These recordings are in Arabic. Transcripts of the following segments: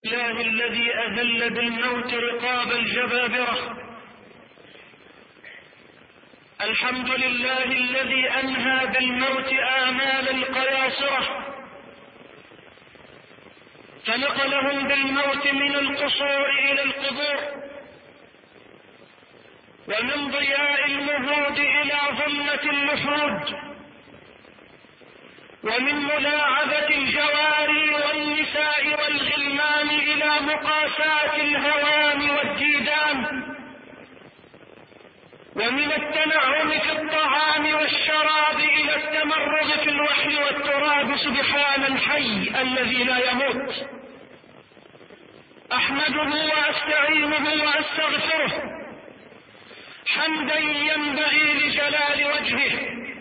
الله الذي أذل بالموت رقاب الجبابرة. الحمد لله الذي أنهى بالموت آمال القياصرة، فنقلهم بالموت من القصور إلى القبور، ومن ضياء المهود إلى ظلمة اللحود، ومن ملاعبة الجواري والنساء والغلمان إلى مقاساة الهوام والديدان، ومن التنعم في الطعام والشراب إلى التمرغ في الوحل والتراب. سبحان الحي الذي لا يموت. أحمده وأستعينه وأستغفره حمدا ينبغي لجلال وجهه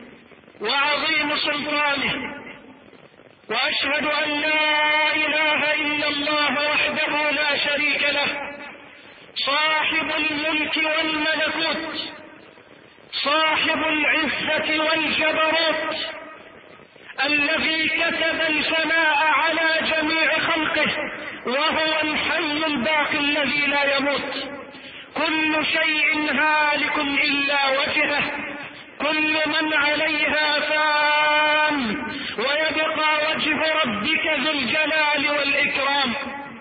وعظيم سلطانه، وأشهد أن لا إله إلا الله وحده لا شريك له، صاحب الملك والملكوت، صاحب العزة والجبروت، الذي كتب الفناء على جميع خلقه، وهو الحي الباقي الذي لا يموت. كل شيء هالك إلا وجهه، كل من عليها فان، ويبقى وجه ربك ذو الجلال والإكرام.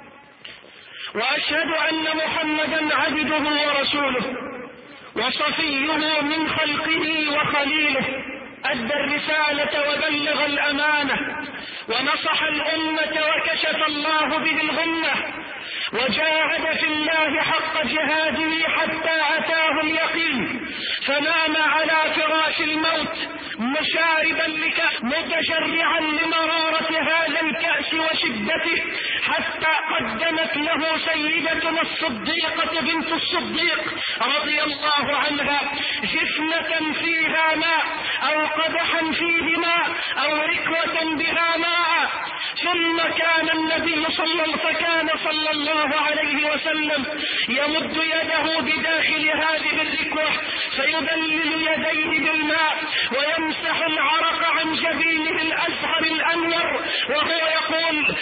وأشهد أن محمدا عبده ورسوله وصفيه من خلقه وخليله، أدى الرسالة وبلغ الأمانة ونصح الأمة وكشف الله به الغمة، وجاهد في الله حق جهاده حتى أتاه اليقين، فنام على فراش الموت مشاربا لكأس، متشرعا لمرارة هذا الكأس وشدته، حتى قدمت له سيدتنا الصديقة بنت الصديق رضي الله عنها جفنة فيها ماء أو قدحا فيه ماء أو ركوة بها ماء، ثم كان النبي صلى الله عليه وسلم يمد يده بداخل هذه الركوة فيدلل يديه بالماء ويمسح العرق عن جبينه الأزهر الأنور، وهو يقول: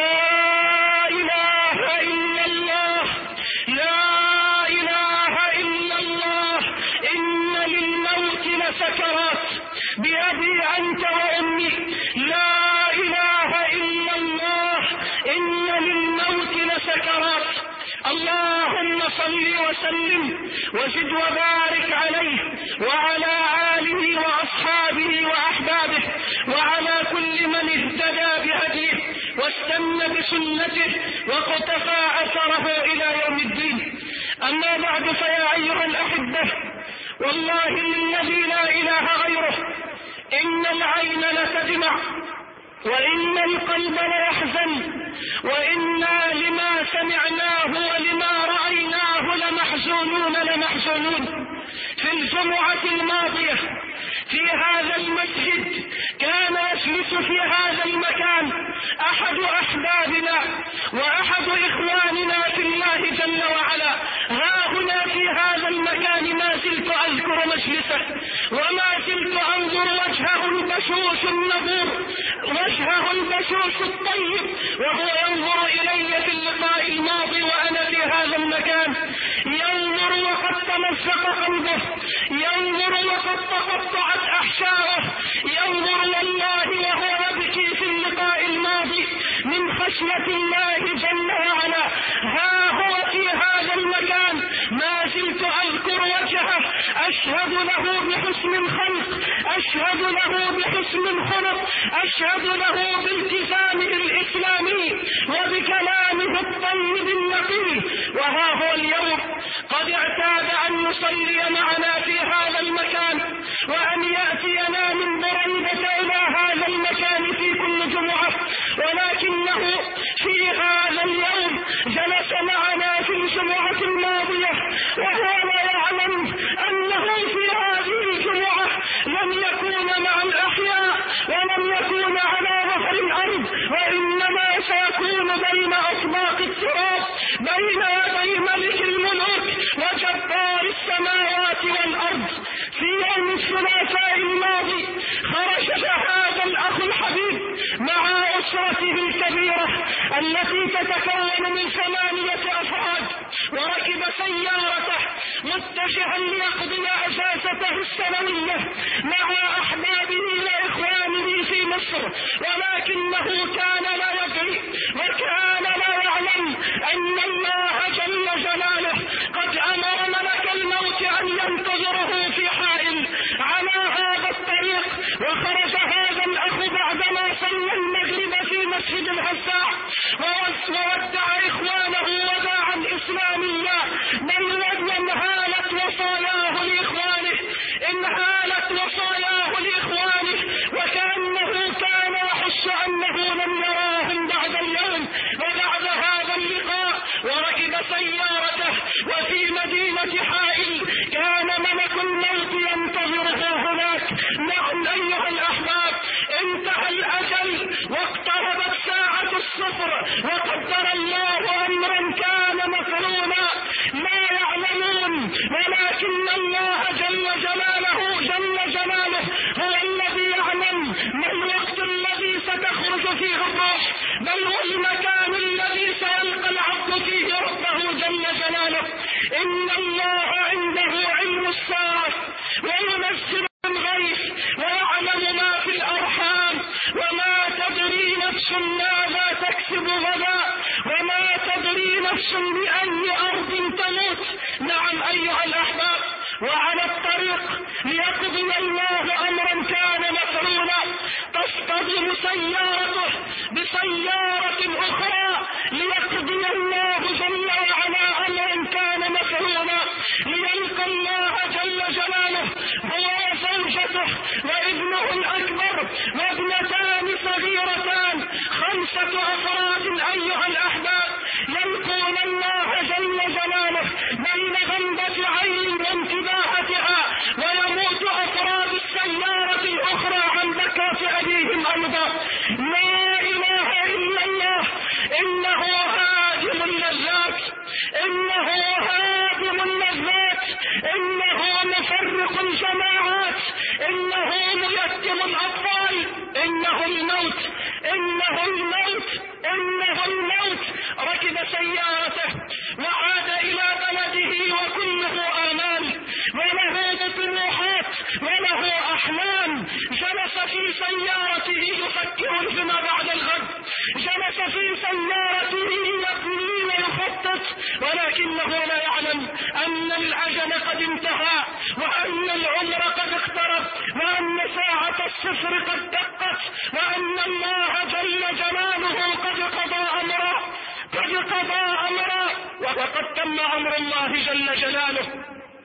لا إله إلا الله، لا إله إلا الله، إن للموت لسكرات، بأبي أنت وأمي، لا إله إلا الله، إن للموت لسكرات. اللهم صل وسلم وزد وبارك عليه وعلى آله وأصحابه وأحبابه وعلى كل من اهتدى بهديه واستنى بسنته وقتفى أثره إلى يوم الدين. أما بعد، فيا أيها الأحبة، والله الذي لا إله غيره، إن العين لتدمع وإن القلب ليحزن، وإنا لما سمعناه ولما رأيناه لمحزونون. في الجمعة الماضية في هذا المسجد كان يجلس في هذا المكان أحد أحبابنا وأحد إخواننا في الله جل وعلا. ها هنا في هذا المكان ما زلت أذكر مجلسه، وما زلت أنظر وجهه البشوش النظور، وجهه البشوش الطيب، وهو ينظر إلي في اللقاء الماضي وأنا في هذا المكان، ينظر وقد تمزق قلبه، ينظر وقد تقطعت أحشائه، ينظر والله وهو يبكي في اللقاء الماضي من خشية الله جل وعلا. ها هو في هذا المكان ما زلت أذكر وجهه، أشهد له بحسن الخلق، أشهد له بحسن الخلق، أشهد له بالتزامه الإسلامي وبكلامه الطيب النقي. وها هو اليوم قد اعتاد أن يصلي معنا في هذا المكان وأن يأتينا من بريدة إلى هذا المكان في كل جمعة، ولكنه في هذا اليوم جلس معنا في الجمعة الماضية وهو لا يعلم أنه في هذه الجمعة لم يكون مع الأحياء ولم يكون على ظهر الأرض، وإنما سيكون بين أطباق التراب، بين يدي ملك الملوك وجبار السماوات والأرض. في يوم الثلاثاء الماضي خرج هذا الأخ الحبيب مع أسرته الكبيرة التي تتكون من 8 أفراد، وركب سيارته متجها ليقضي أجازته السنوية مع أحبابه وإخوانه في مصر، ولكنه كان لا يدري وكان لا يعلم أن الله جل جلاله قد أمر ملك الموت أن ينتظره في حائل على هذا الطريق. وخرج هذا الأخ بعدما صلى المغرب في مسجد الهزاع وودع إخوانه وداعا إسلاميا، بل انهالت وصاياه لإخوانه، انهالت وصاياه لإخوانه، وكأنه كان يحس أنه لم يراهم بعد اليوم وبعد هذا اللقاء، وركب سيارته وفي مدينة حائل كان ملك الموت ينتظره هناك. نعم أيها الأحباب، انتهى الأجل واقتربت ساعة الصفر، وقدر الله أمرا كان مفعولا لا يعلمون، ولكن الله جل جلاله هو الذي يعلم ما الوقت الذي ستخرج فيه الروح، بل والمكان الذي سيلقى العبد فيه ربه جل جلاله. إن الله عنده علم الساعة وينزل الغيث ويعلم ما في الأرحام، وما تدري نفس ماذا تكسب غدا، وما تدري نفس بأي أرض تموت. نعم أيها الأحباب، وعلى الطريق ليقضي الله أمرا كان مفعولا تصطدم سيارته بسيارة أخرى ليقضي الله جل وعلا أمرا كان مفعولا، ليلقى الله جل جلاله هو وزوجته وابنه الأكبر وابنتان صغيرتان، 5 أفراد أيها الأحباب يلقون الله جل جلاله بين غمضة عين وانتباهتها، ويموت أفراد السيارة الأخرى عن بكاة أبيهم أيضا. لا إله إلا الله، إنه هادم اللذات، إنه هادم اللذات، إنه مفرق الجماعات، إنه ميتم الأطفال، إنه الموت، إنه الموت، إنه الموت. ركب سيارته وعاد إلى بلده وكله آمال وله طموحات وله أحلام. جلس في سيارته يفكر فيما بعد الغد، جلس في سيارته يبني ويخطط، ولكنه لا يعلم أن الأجل قد انتهى، وأن العمر قد اقترب، وأن ساعة الصفر قد دقت، وأن الله جل جلاله قد قضى أمره، وقد تم أمر الله جل جلاله.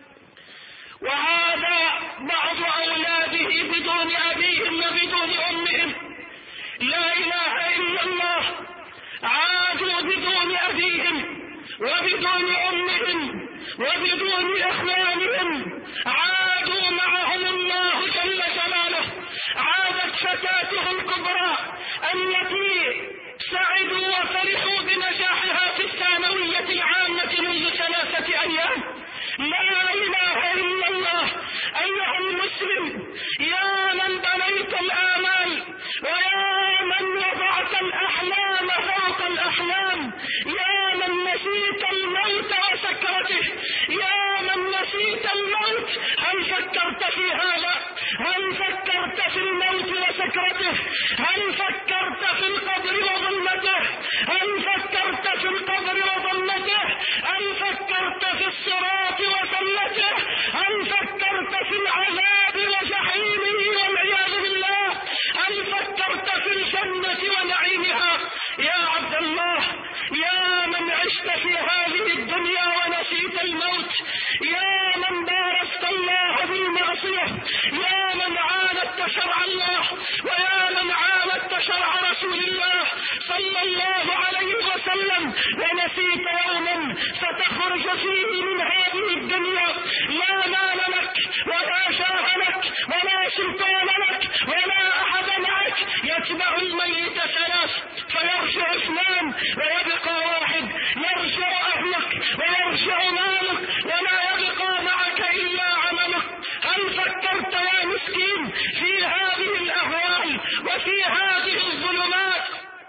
وهذا بعض أولاده بدون أبيهم وبدون أمهم، لا إله إلا الله، عادوا بدون أبيهم وبدون أمهم وبدون إخوانهم، عادوا معهم الله جل جلاله. عادت فتاته الكبرى التي سعدوا وفرحوا بنجاحها في الثانوية العامة منذ 3 أيام. لا إله إلا الله. أيها المسلم، يا من بنيت الآمال ويا من وضعت الأحلام فوق الأحلام، يا من نسيت الموت وسكرته، يا من نسيت الموت، هل فكرت في هذا؟ هل فكرت في الموت وسكرته؟ هل فكرت في القبر وظلمته؟ هل فكرت في القبر وظلمته؟ هل فكرت في الصراط وسلته؟ هل فكرت في العذاب وجحيمه والعياذ بالله؟ هل فكرت في الجنة ونعيمها؟ يا عبد الله، يا من عشت في هذه الدنيا ونسيت الموت، يا من بارزت الله بالمعصية، يا من عاندت شرع الله ويا من عاندت شرع رسول الله صلى الله عليه وسلم، ونسيت يوما ستخرج فيه من هذه الدنيا لا مال لك ولا جاه لك ولا سلطان لك ولا أحد معك، يتبع الميت 3 فيرجع 2 ويبقى 1، يرجع أهلك ويرجع مالك ولا يبقى معك إلا عملك. هل فكرت يا مسكين في هذه الأهوال وفي هذه الظلمات؟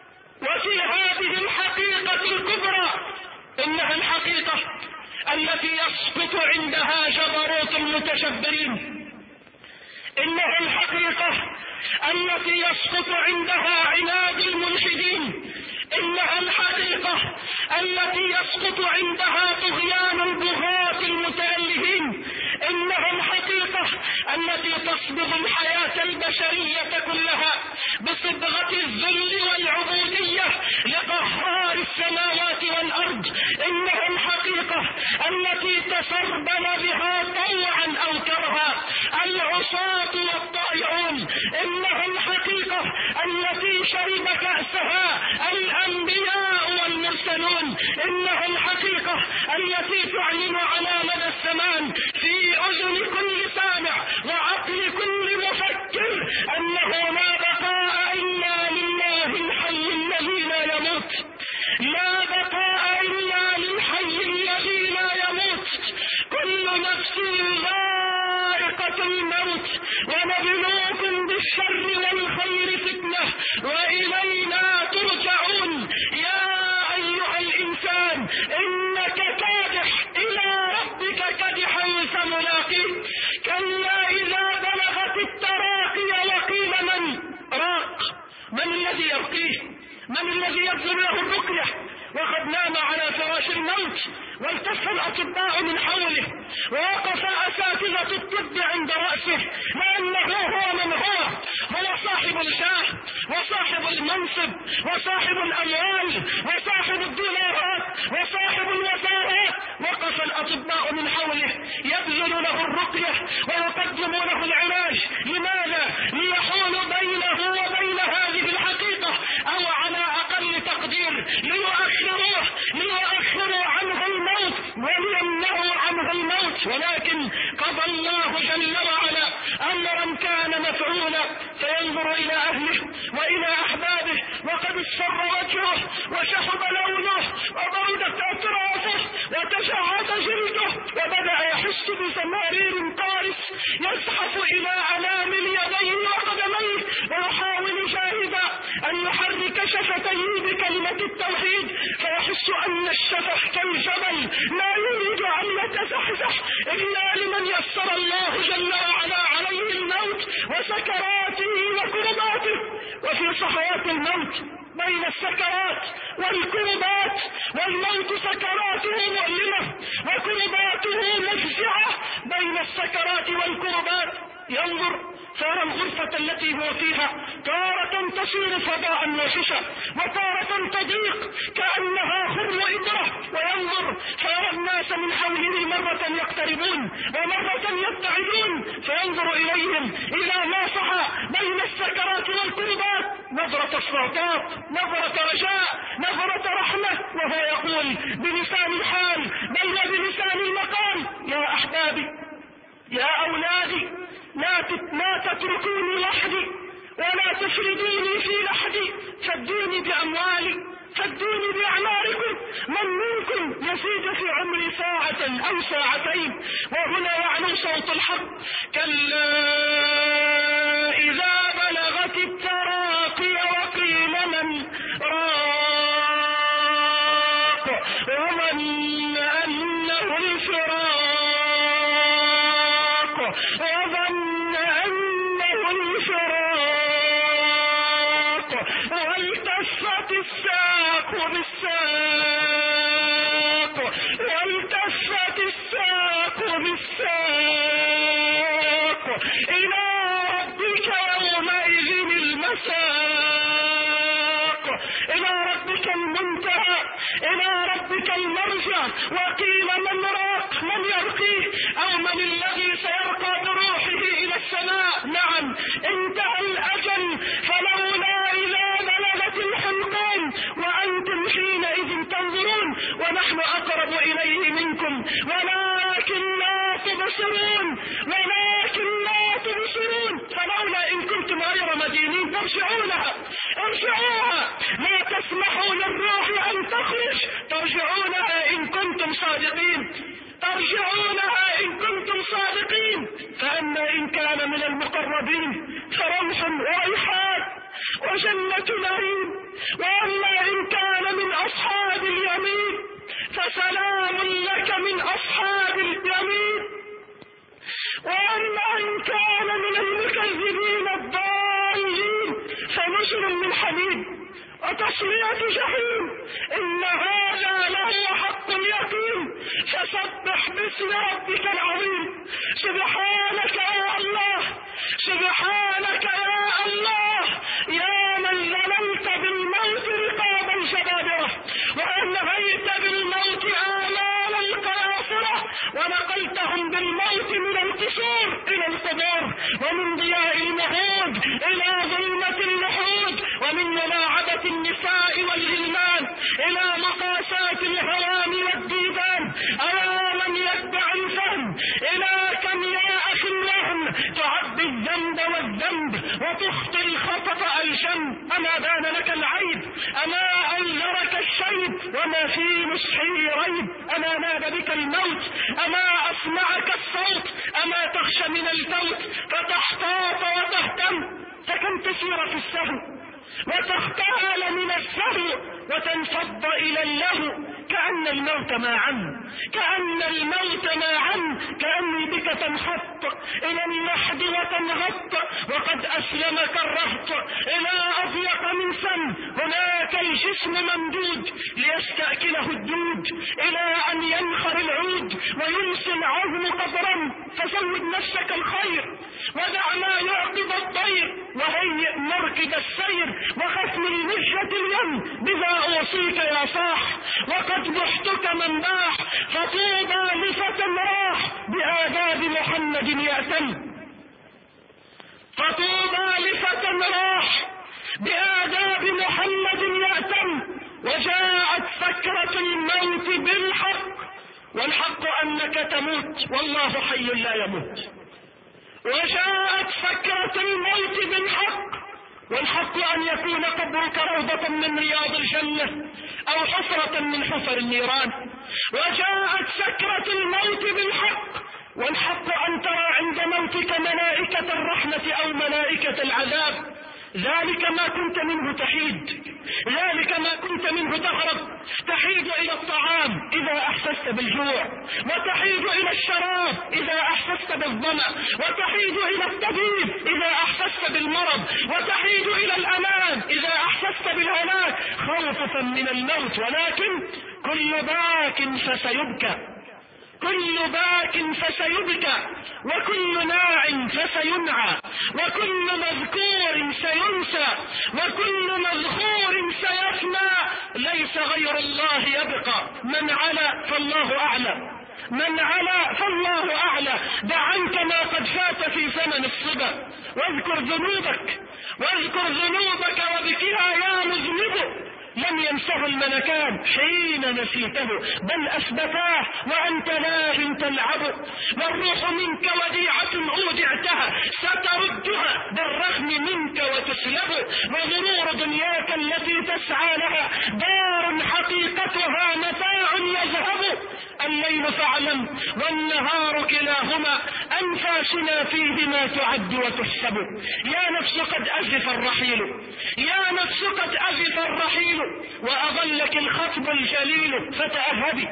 التي يسقط عندها جبروت المتجبرين، إنها الحقيقة التي يسقط عندها عناد الملحدين، إنها الحقيقة التي يسقط عندها طغيان البغاة المتألهين، إنها الحقيقة التي تصبغ الحياة البشرية كلها بصبغة الذل والعبودية لقهار السماوات والأرض، إنها الحقيقة التي تسربل بها طوعا أو كرها العصاة والطائعون، إنها الحقيقة التي شرب كأسها الأنبياء والمرسلون، إنها الحقيقة التي تعلن على مدى الزمان في أذن كل سامع وعقل كل مفكر أنه لا بقاء إلا لله الحي الذي لا يموت، لا بقاء إلا للحي الذي لا يموت، كل نفس ذائقة الموت، ونبلوكم بالشر والخير فتنة وإلينا ترجعون. يا أيها الإنسان إنك كادح إلى ربك كدحا فملاقيه، كلا إذا بلغت التراقي وقيل من راق، من الذي يرقيه، من الذي يبذل له الرقية، وقد نام على فراش الموت والتف الأطباء من حوله ووقف أساتذة الطب عند رأسه، لأنه هو من هو صاحب الجاه وصاحب المنصب وصاحب الأموال وصاحب الدولارات وصاحب الوزارات، وقف الأطباء من حوله يبذل له الرقية ويقدم له العلاج. لماذا؟ ليحول بينه وبين هذه الحقيقة، أو على أقل تقدير ليؤخروا عنه الموت وليمنعوا عنه الموت، ولكن قضى الله جل وعلا أمرا كان مفعولا، فينظر إلى أهله وإلى أحبابه وقد اصفر وجهه وشحب لونه وبردت أطرافه وتشعث جلده وبدأ يحس بزمارير قارس يزحف إلى أنامل يديه وقدميه، ويحاول جاهدا أن يحرك شفتيه بكلمة التوحيد، فيحس أن الشفح كالجبل لا يريد أن يتزحزح إلا لمن يسر الله جل وعلا عليه الموت وسكراته وكرباته. وفي صحوات الموت بين السكرات والكربات، والموت سكراته مؤلمة وكرباته مفزعة، بين السكرات والكربات ينظر فيرى الغرفة التي هو فيها تارة تصير فضاء وششا وتارة تضيق كأنها خرم إبرة، وينظر فيرى الناس من حوله مرة يقتربون ومرة يبتعدون، فينظر إليهم إذا ما صحى بين السكرات والكربات نظرة استعطاف، نظرة رجاء، نظرة رحمة، وهو يقول بلسان الحال بل بلسان المقام: يا أحبابي، يا أولادي، لا تتركوني لحدي ولا تفردوني في لحدي، فدوني بأموالي، فدوني بأعماركم، من منكم يزيد في عمري ساعة أو ساعتين. وهنا يعلو صوت الحق: كلا إذا بلغت التراقي وقيل من راق وظن أنه الفراق وظن أنه الفراق والتفت الساق بالساق والتفت الساق بالساق إلى ربك يومئذ المساق، إلى ربك المنتهى، إلى ربك المرجع. وقيل من راق، من يرقيه أو من الذي سيرقى بروحه إلى السماء؟ نعم، انتهى الأجل، فلولا إذا بلغت الحلقان وأنتم حينئذ تنظرون ونحن أقرب إليه منكم ولكن لا تبصرون، ولكن لا تبصرون. فلولا إن كنتم غير مدينين ترجعونها، ارجعوها، لا تسمحوا للروح أن تخرج، ترجعونها إن كنتم صادقين، ترجعونها إن كنتم صادقين. فأما إن كان من المقربين فروح وريحان وجنة نعيم، وأما إن كان من أصحاب اليمين فسلام لك من أصحاب اليمين. وأما إن كان من المكذبين الضالين فنزل من حميم وتصلية جحيم. إن هذا لهو حق اليقين. فسبح باسم ربك العظيم. سبحانك يا الله، سبحانك يا الله، يا من ظلمت بالموت رقاب الجبابرة، وألغيت بالموت آمال القياصرة، ونقلتهم بالموت من القصور إلى القبور، ومن ضياء المهود إلى ظلمة اللحود، ومن ملاعبة النساء والغلمان إلى مقاسات الهوام والديدان. أيا من يتبع الفهم، إلى كم يا أخي الوهم تعبي الذنب والذنب وتخطي الخطأ الجم. أما بان لك العيب، أما أنذرك الشيب، وما في نصحه ريب. أما نادى بك الموت، أما أسمعك الصوت، أما تخشى من الفوت فتحتاط وتهتم. فكم تسير في السهو وتختال من السهو وتنفض إلى اللهو. كأن الموت ما عم، كأن الموت ما عم، كأني بك تنحط إلى اللحد وتنغط، وقد أسلمك الرهط إلى أضيق من سم. هناك الجسم ممدود ليستأكله الدود، إلى أن ينخر العود وينسي العظم قدرا. فزود نفسك الخير ودع ما يعقب الطير، وهيئ مركب السير، وخف من وجهة اليم. بذا أوصيك يا صاح، وقد بحتك من باح. فطوبى لفتى راح بآداب محمد يأتم. فطوبى لفتى راح بآداب محمد يأتم. وجاءت سكرة الموت بالحق، والحق أنك تموت والله حي لا يموت. وجاءت سكرة الموت بالحق، والحق أن يكون قبرك روضة من رياض الجنة أو حفرة من حفر النيران. وجاءت سكرة الموت بالحق، والحق أن ترى عند موتك ملائكة الرحمة أو ملائكة العذاب. ذلك ما كنت منه تحيد، ذلك ما كنت منه تهرب. تحيد إلى الطعام إذا أحسست بالجوع، وتحيد إلى الشراب إذا أحسست بالظمأ، وتحيد إلى الطبيب إذا أحسست بالمرض، وتحيد إلى الأمان إذا أحسست بالهلاك خوفا من الموت. ولكن كل باك فسيبكى، كل باك فسيبكى، وكل ناع فسينعى، وكل مذكور سينسى، وكل مذخور سيفنى. ليس غير الله يبقى. من علا فالله أعلى، من علا فالله أعلى. دع عنك ما قد فات في زمن الصبا، واذكر ذنوبك، واذكر ذنوبك وبكها يا مذنب. لم ينسه الملكان حين نسيته، بل أثبتاه وأنت لاهٍ تلعب. والروح منك وديعة أودعتها ستردها بالرغم منك وتسلب. وغرور دنياك التي تسعى لها دار حقيقتها متاع يذهب. الليل فاعلم والنهار كلاهما أنفاسنا فيهما تعد وتحسب. يا نفس قد أزف الرحيل، يا نفس قد أزف الرحيل، وأظلك الخطب الجليل. فتأهبي،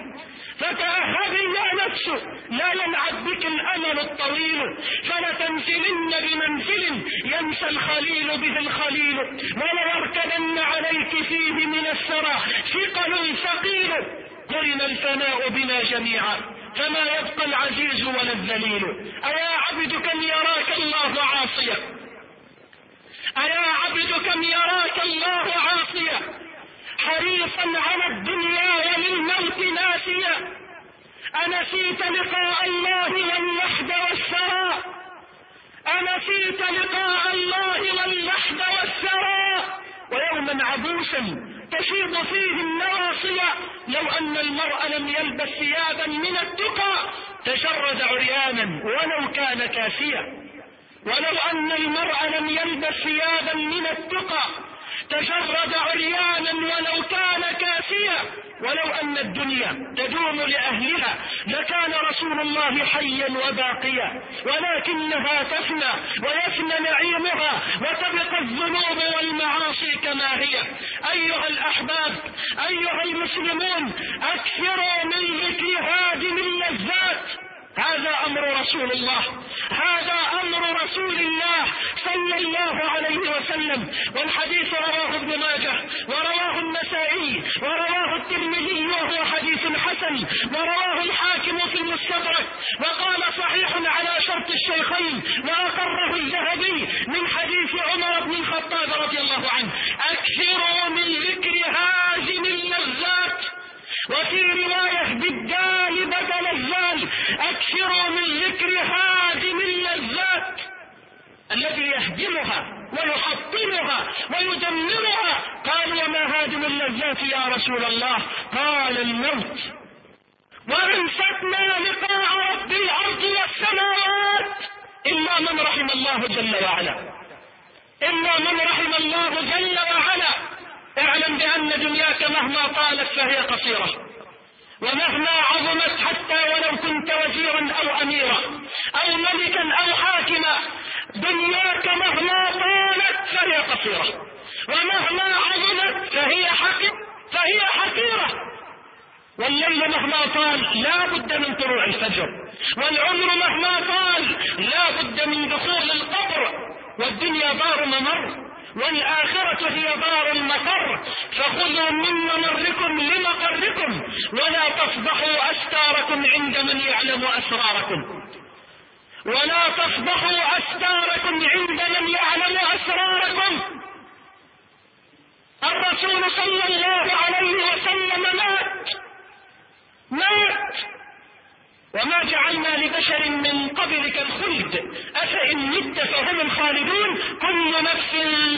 فتأهبي يا نفس، لا ينعد بك الأمل الطويل. فلتنزلن بمنزل ينسى الخليل به الخليل، وليركبن عليك فيه من السرى ثقل ثقيل. قرن الفناء بنا جميعا فما يبقى العزيز ولا الذليل. أيا عبد كم يراك الله عاصيا، أيا عبد كم يراك الله عاصيا، حريصا على الدنيا وللموت ناسيا. أنسيت لقاء الله واللحد والثراء، أنسيت لقاء الله واللحد والثراء. ويوما عبوسا تشيط فيه النواصي، لو أن المرء لم يلبس ثيابا من التقى تجرد عريانا ولو كان كاسيا. ولو أن المرء لم يلبس ثيابا من التقى تجرد عريانا ولو كان كاسيا. ولو أن الدنيا تدوم لأهلها لكان رسول الله حيا وباقيا، ولكنها تفنى ويفنى نعيمها وتبقى الذنوب والمعاصي كما هي. أيها الأحباب، أيها المسلمون، أكثروا من ذكر هادم اللذات أمر رسول الله، هذا أمر رسول الله صلى الله عليه وسلم. والحديث رواه ابن ماجه ورواه النسائي ورواه الترمذي وهو حديث حسن، ورواه الحاكم في المستدرك وقال صحيح على شرط الشيخين، وأقره الذهبي من حديث عمر بن الخطاب رضي الله عنه: أكثروا من ذكر هازم اللذات، وفي رواية بالدال بدل الزال: أكثروا من ذكر هازم اللذات الذي يهدمها ويحطمها ويدمرها. قال: وما هادم اللذات يا رسول الله؟ قال: الموت. وأنستنا لقاء رب الأرض والسماوات إلا من رحم الله جل وعلا، إلا من رحم الله جل وعلا. اعلم بأن دنياك مهما طالت فهي قصيرة، ومهما عظمت حتى ولو كنت وزيرا أو أميرا أو ملكا أو حاكما، دنياك مهما طالت فهي قصيرة، ومهما عظمت فهي حقيرة. والليل مهما طال لا بد من طلوع الفجر، والعمر مهما طال لا بد من دخول القبر. والدنيا دار ممر، والآخرة هي دار المقر. فخذوا من ممركم لمقركم، ولا تفضحوا أستاركم عند من يعلم أسراركم، ولا تفضحوا أستاركم عند من يعلم أسراركم. الرسول صلى الله عليه وسلم مات، وما جعلنا لبشر من قبلك الخلد أفإن مت فهم الخالدون، كل نفس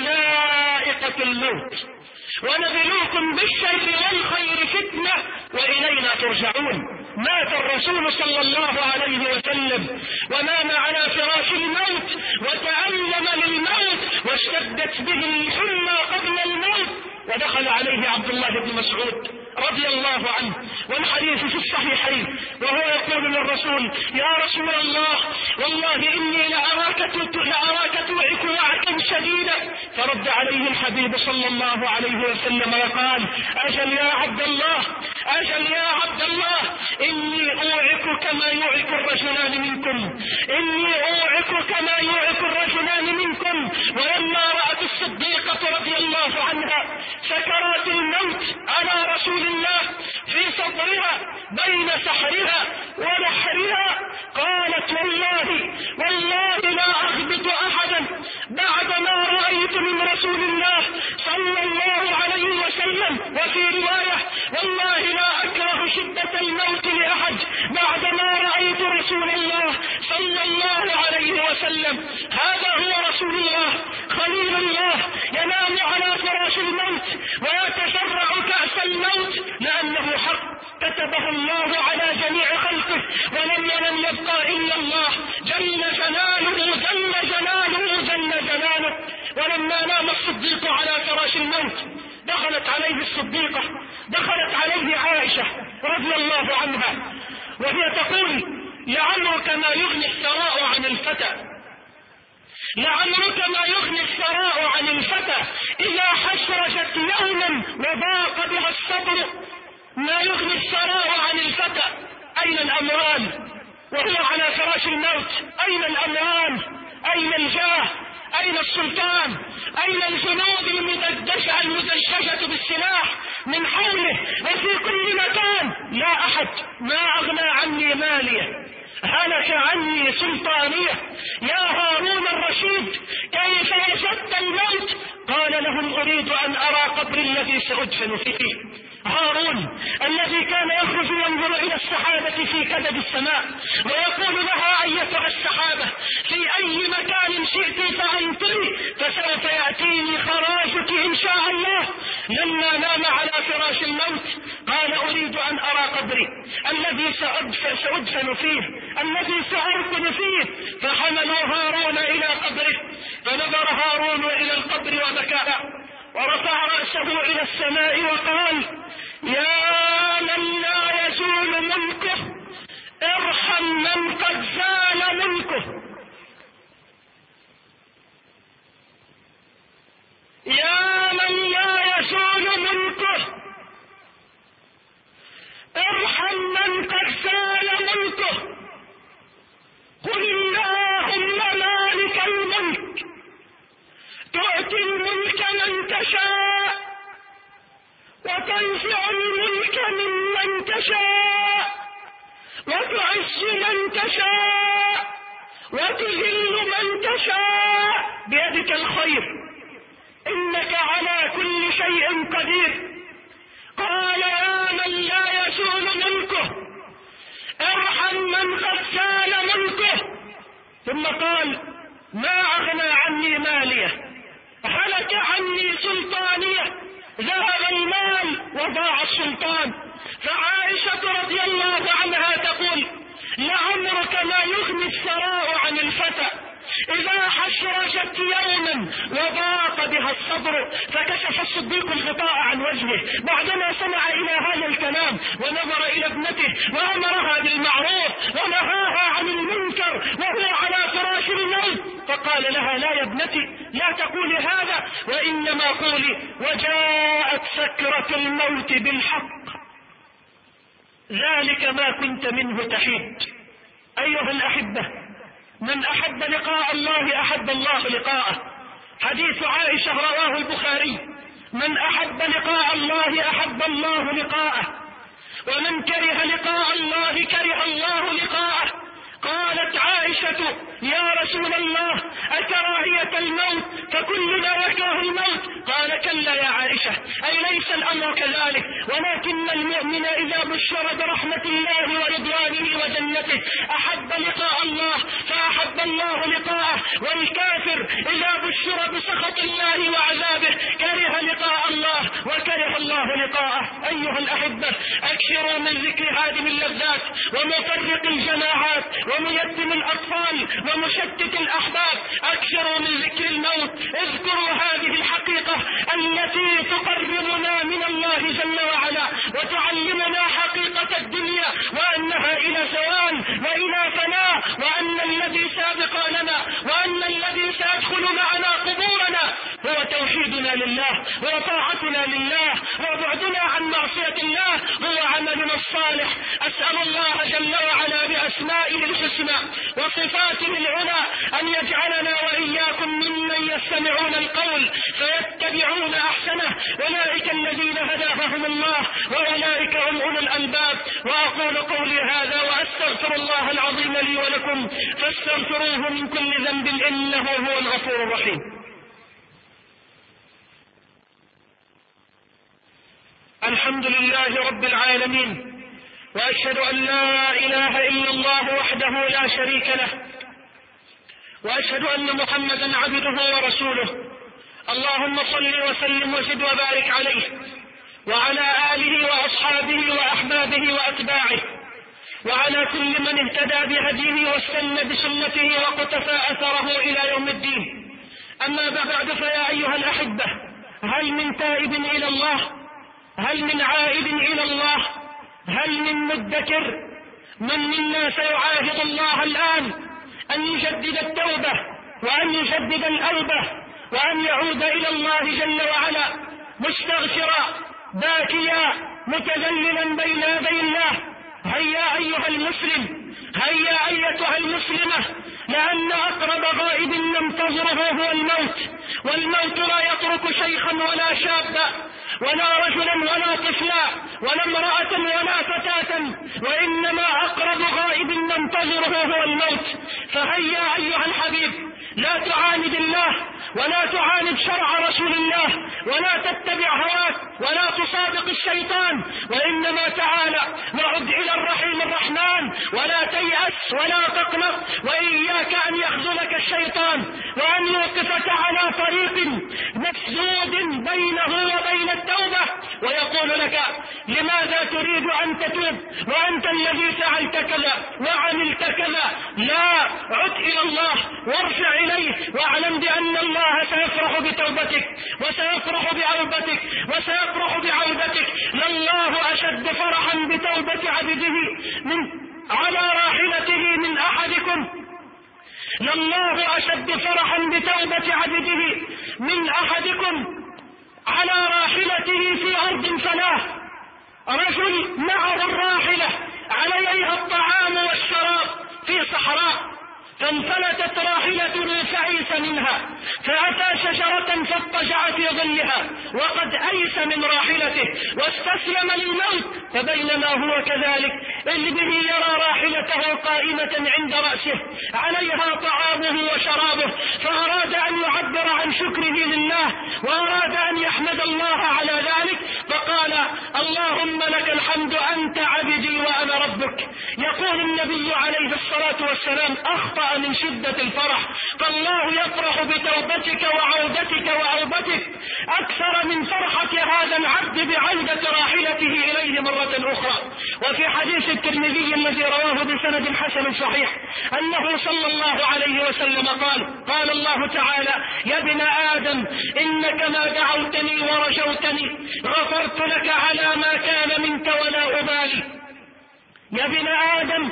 ذائقة الموت، ونبلوكم بالشر والخير فتنة وإلينا ترجعون. مات الرسول صلى الله عليه وسلم ونام على فراش الموت وتألم للموت، واشتدت به الحمى قبل الموت، ودخل عليه عبد الله بن مسعود رضي الله عنه، والحديث في الصحيحين، وهو يقول للرسول: يا رسول الله، والله إني لأراك توعك وعكا شديدا. فرد عليه الحبيب صلى الله عليه وسلم وقال: أجل يا عبد الله، أجل يا عبد الله، إني أوعك كما يوعك الرجلان منكم، إني أوعك كما يوعك الرجلان منكم. ولما رأت الصديقة رضي الله عنها سكرات الموت على رسول الله في صدرها بين سحرها ونحرها، قالت: والله لا أغبط أحدا بعدما رأيت من رسول الله صلى الله عليه وسلم. وفي رواية: والله لا أكره شدة الموت لأحد بعدما رأيت رسول الله صلى الله عليه وسلم. هذا هو رسول الله خليل الله، ينام على فراش الموت ويتشرع كأس الموت، لأنه حق كتبه الله على جميع خلقه، ولم يبقى إلا الله جل جلاله جل جلاله جل جلاله. ولما نام الصديق على فراش الموت دخلت عليه الصديقة، دخلت عليه عائشة رضي الله عنها، وهي تقول: لعمرك ما يغني الثراء عن الفتى، لعمرك ما يغني الثراء عن الفتى إذا حشرجت يوما وضاق بها الصبر. ما يغني الثراء عن الفتى. أين الأموال وهو على فراش الموت؟ أين الأموال؟ أين الجاه؟ أين السلطان؟ أين الجنود المدججة بالسلاح من حوله وفي كل مكان؟ لا أحد. ما أغنى عني ماليه، هلك عني سلطانيه. يا هارون الرشيد، كيف وجدت الموت؟ قال لهم: أريد أن أرى قبر الذي سأدفن فيه. هارون الذي كان يخرج ينظر إلى السحابة في كبد السماء ويقول لها: أيتها السحابة، في أي مكان شئت فأنتي، فسوف يأتيني خراجك إن شاء الله. لما نام على فراش الموت قال: أريد أن أرى قبري الذي سأدفن فيه، الذي سأركن فيه. فحملوا هارون إلى قبره، فنظر هارون إلى القبر وبكى ورفع رأسه إلى السماء وقال: يا من لا يزول ملكه، ارحم من قد زال ملكه. يا من لا يزول ملكه، ارحم من قد زال ملكه. تشاء وتنزع الملك ممن تشاء وتعز من تشاء وتذل من تشاء بيدك الخير إنك على كل شيء قدير. قال يا من لا يزول ملكه ارحم من قد زال ملكه. ثم قال ما أغنى عني ماليه هلك عني سلطانيه ذهب المال وضاع السلطان. فعائشة رضي الله عنها تقول لعمرك ما يغني الثراء عن الفتى إذا حشرجت يوما وضاق بها الصدر. فكشف الصديق الغطاء عن وجهه بعدما سمع إلى هذا الكلام ونظر إلى ابنته وأمرها بالمعروف ونهاها عن المنكر وهو على فراش الموت. فقال لها لا يا ابنتي لا تقولي هذا وإنما قولي وجاءت سكرة الموت بالحق ذلك ما كنت منه تحيد. أيها الأحبة من أحب لقاء الله أحب الله لقاءه. حديث عائشة رواه البخاري من أحب لقاء الله أحب الله لقاءه ومن كره لقاء الله كره الله لقاءه. قالت عائشة يا رسول الله أكراهية الموت فكلنا يكره الموت؟ قال كلا يا عائشة أي ليس الأمر كذلك ولكن المؤمن إذا بشر برحمة الله ورضوانه وجنته أحب لقاء الله فأحب الله لقاءه والكافر إذا بشر بسخط الله وعذابه كره لقاء الله وكره الله لقاءه. أيها الأحبة أكثروا من ذكر هذه اللذات ومفرق الجماعات وميتم الأطفال ومشتت الأحباب. أكثروا من ذكر الموت. اذكروا هذه الحقيقة التي تقربنا من الله جل وعلا وتعلمنا حقيقة الدنيا وأنها إلى زوال وإلى فناء وأن الذي سابق لنا وأن الذي سيدخل معنا قبورنا هو توحيدنا لله وطاعتنا لله وبعدنا عن معصية الله هو عملنا الصالح. أسأل الله جل وعلا بأسمائه الحسنى وصفاته العلى أن يجعلنا وإياكم ممن يستمعون القول فيتبعون أحسنه أولئك الذين هداهم الله وأولئك هم أولو الألباب. وأقول قولي هذا وأستغفر الله العظيم لي ولكم فاستغفروه من كل ذنب إنه هو الغفور الرحيم. الحمد لله رب العالمين وأشهد أن لا إله إلا الله وحده لا شريك له وأشهد أن محمدا عبده ورسوله. اللهم صل وسلم وزد وبارك عليه وعلى آله وأصحابه وأحبابه وأتباعه وعلى كل من اهتدى بهديه واستنى بسنته وقتفى أثره إلى يوم الدين. أما بعد فيا أيها الأحبة هل من تائب إلى الله؟ هل من عائد إلى الله؟ هل من مدكر؟ من منا سيعاهد الله الآن أن يجدد التوبة وأن يجدد الأوبة وأن يعود إلى الله جل وعلا مستغفرا باكيا متذللا بين يدي الله؟ هيا أيها المسلم هيا أيتها المسلمة لأن أقرب غائب ننتظره هو الموت. والموت لا يترك شيخا ولا شابا ولا رجلا ولا طفلا ولا امرأة ولا فتاة وإنما أقرب غائب ننتظره هو الموت. فهيا أيها الحبيب لا تعاند الله ولا تعاند شرع رسول الله ولا تتبع هواك ولا تصادق الشيطان وإنما تعالى نعد إلى الرحيم الرحمن ولا تيأس ولا تقنط وإياك أن يخذلك الشيطان وأن يوقفك على طريق مسدود بينه وبين التوبة ويقول لك لماذا تريد أن تتوب وأنت الذي فعلت كذا وعملت كذا؟ لا، عد إلى الله وارجع إليه واعلم بأن الله سيفرح بتوبتك وسيفرح بعودتك وسيفرح بعودتك. لله أشد فرحا بتوبة عبده على راحلته من أحدكم. لله أشد فرحا بتوبة عبده من أحدكم على راحلته في أرض فلاح. رجل معه الراحلة عليها الطعام والشراب في صحراء فانفلتت راحلته فعيس منها فأتى شجرة فاضطجع في ظلها وقد أيس من راحلته واستسلم للموت، فبينما هو كذلك إذ به يرى راحلته قائمة عند رأسه عليها طعامه وشرابه، فأراد أن يعبر عن شكره لله وأراد أن يحمد الله على ذلك، فقال: اللهم لك الحمد، أنت عبدي وأنا ربك. يقول النبي عليه الصلاة والسلام: أخطأ من شدة الفرح، فالله يفرح بتوبتك وعودتك أكثر من فرحة هذا العبد بعودة راحلته إليه مرة أخرى. وفي حديث الترمذي الذي رواه بسند حسن صحيح أنه صلى الله عليه وسلم قال الله تعالى: يا ابن آدم إنك ما دعوتني ورجوتني غفرت لك على ما كان منك ولا أبالي. يا ابن آدم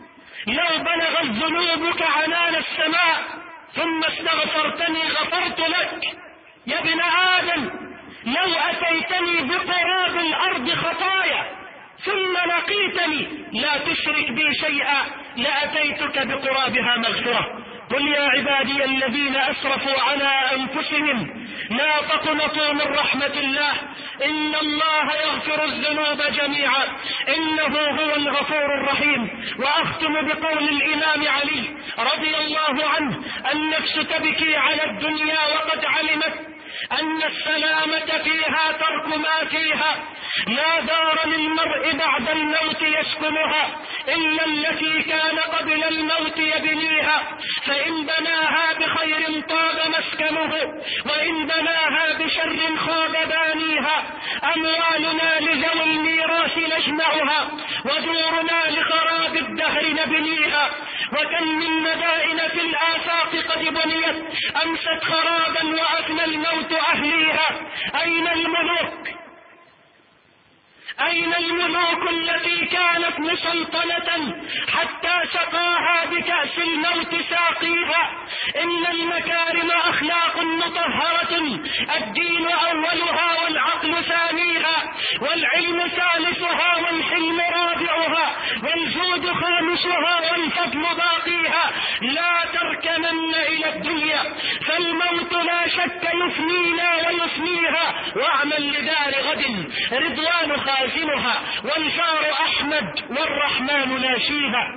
لو بلغت ذنوبك عنان السماء ثم استغفرتني غفرت لك. يا ابن آدم لو أتيتني بقراب الأرض خطايا ثم لقيتني لا تشرك بي شيئا لأتيتك بقرابها مغفرة. قل يا عبادي الذين أسرفوا على أنفسهم لا تقنطوا من رحمة الله إن الله يغفر الذنوب جميعا إنه هو الغفور الرحيم. وأختم بقول الإمام علي رضي الله عنه: النفس تبكي على الدنيا وقد علمت أن السلامة فيها ترك ما فيها، لا دار للمرء بعد الموت يسكنها إلا التي كان قبل الموت يبنيها، فإن بناها بخير طاب مسكنه وإن بناها بشر خاب بانيها. أموالنا لذوي الميراث نجمعها ودورنا لخراب الدهر نبنيها، وكم من مدائن في الآفاق قد بنيت أمست خرابا وأفنى الموت أهليها. أين الملوك التي كانت مسلطنة حتى سقاها بكأس الموت ساقيها؟ إن المكارم أخلاق مطهرة الدين أولها والعقل ثانيها والعلم ثالثها والحلم رابعها والجود خامسها والفضل باقيها. لا تركنن إلى الدنيا فالموت لا شك يفنينا ويفنيها، واعمل لدار غد رضوان خازنها والجار أحمد والرحمن ناشيها.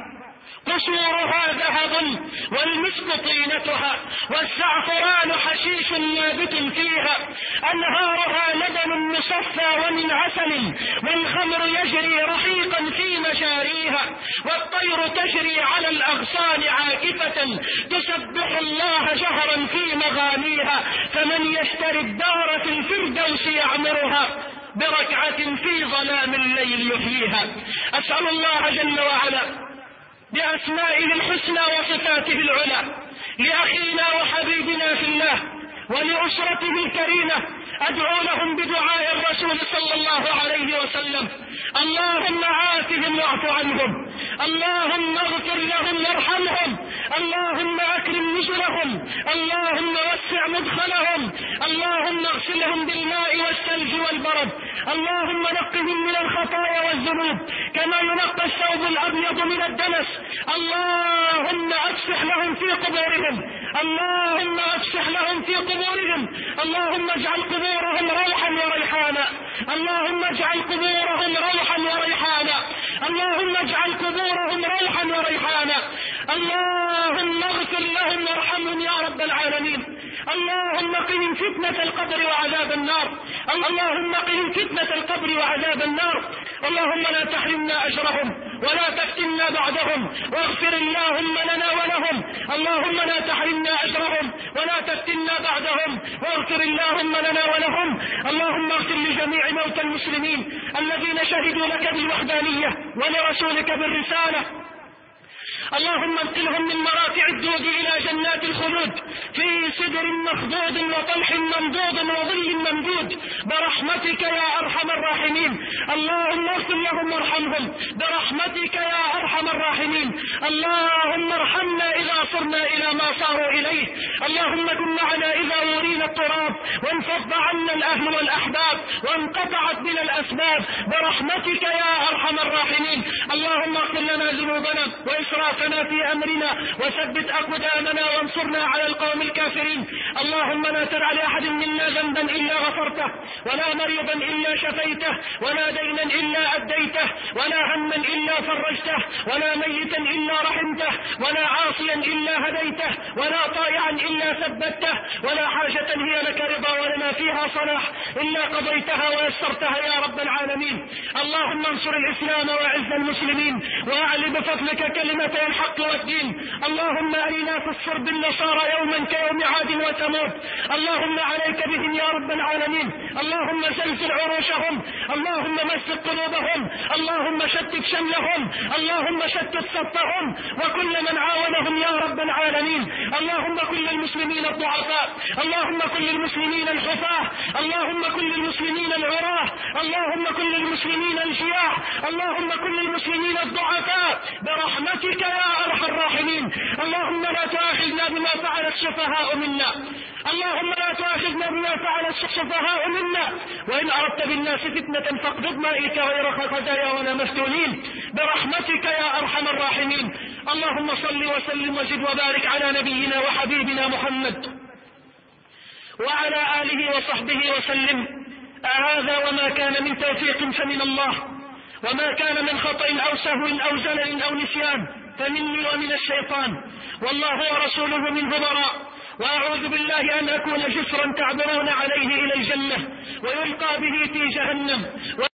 قصورها ذهب والمسك طينتها والزعفران حشيش نابت فيها، أنهارها لبن مصفى ومن عسل والخمر يجري رحيقا في مجاريها، والطير تجري على الأغصان عاكفة تسبح الله جهرا في مغانيها. فمن يشتري الدار في الفردوس يعمرها بركعة في ظلام الليل يحييها. أسأل الله جل وعلا بأسمائه الحسنى وصفاته العلى لأخينا وحبيبنا في الله ولأسرته الكريمة، أدعو لهم بدعاء الرسول صلى الله عليه وسلم: اللهم عافهم واعف عنهم، اللهم اغفر لهم وارحمهم، اللهم أكرم نزلهم، اللهم وسع مدخلهم، اللهم اغسلهم بالماء والثلج والبرد، اللهم نقهم من الخطايا والذنوب كما ينقى الثوب الأبيض من الدنس، اللهم أفسح لهم في قبورهم، اللهم أفسح لهم في قبورهم، اللهم اجعل قبورهم روحا وريحانا، اللهم اجعل قبورهم روحا وريحانا، اللهم اجعل قبورهم روحا وريحانا، اللهم اغفر لهم وارحمهم يا رب العالمين، اللهم قهم فتنة القبر وعذاب النار، اللهم قهم فتنة القبر وعذاب النار، اللهم لا تحرمنا أجرهم ولا تفتنا بعدهم، واغفر اللهم لنا ولهم، اللهم لا تحرمنا أجرهم ولا تفتنا بعدهم، واغفر اللهم لنا ولهم، اللهم اغفر لجميع موتى المسلمين الذين شهدوا لك بالوحدانية ولرسولك بالرسالة، اللهم انقلهم من مراتع الدود إلى جنات الخلود في سدر مخضود وطلح ممدود وظل ممدود برحمتك يا أرحم الراحمين، اللهم اغفر لهم وارحمهم برحمتك يا أرحم الراحمين، اللهم ارحمنا إذا صرنا إلى ما صاروا إليه، اللهم كن معنا إذا ورينا التراب وانفض عنا الأهل والأحباب وانقطعت بنا الأسباب برحمتك يا أرحم الراحمين، اللهم اغفر لنا ذنوبنا ذنوبنا وإسرافنا في أمرنا وثبت أقدامنا وانصرنا على القوم الكافرين. اللهم لا تدع لأحد منا ذنبا إلا غفرته، ولا مريضا إلا شفيته، ولا دينا إلا أديته، ولا هما إلا فرجته، ولا ميتا إلا رحمته، ولا عاصيا إلا هديته، ولا طائعا إلا ثبته، ولا حاجة هي لك رضا ولنا فيها صلاح إلا قضيتها ويسرتها يا رب العالمين. اللهم انصر الإسلام وأعز المسلمين، وأعل بفضلك كلمتي الحق والدين. اللهم أرنا في الصرب النصارى يوما كيوم عاد وثمود. اللهم عليك بهم يا رب العالمين. اللهم زلزل عروشهم، اللهم مزق قلوبهم، اللهم شتت شملهم، اللهم شتت صفهم، وكل من عاونهم يا رب العالمين. اللهم كل المسلمين الضعفاء، اللهم كل المسلمين الحفاة، اللهم كل المسلمين العراة، اللهم كل المسلمين الجياع، اللهم كل المسلمين الضعفاء برحمتك يا أرحم الراحمين. اللهم لا تؤاخذنا بما فعل السفهاء منا، اللهم لا تؤاخذنا بما فعل السفهاء منا، وإن أردت بالناس فتنة فاقبضنا إليك غير خزايا ولا مفتونين برحمتك يا أرحم الراحمين. اللهم صل وسلم وزد وبارك على نبينا وحبيبنا محمد وعلى آله وصحبه وسلم. هذا وما كان من توفيق فمن الله، وما كان من خطأ أو سهو أو زلل أو نسيان فمني ومن الشيطان، والله ورسوله منه براء. وأعوذ بالله أن أكون جسرا تعبرون عليه إلى الجنة ويلقى به في جهنم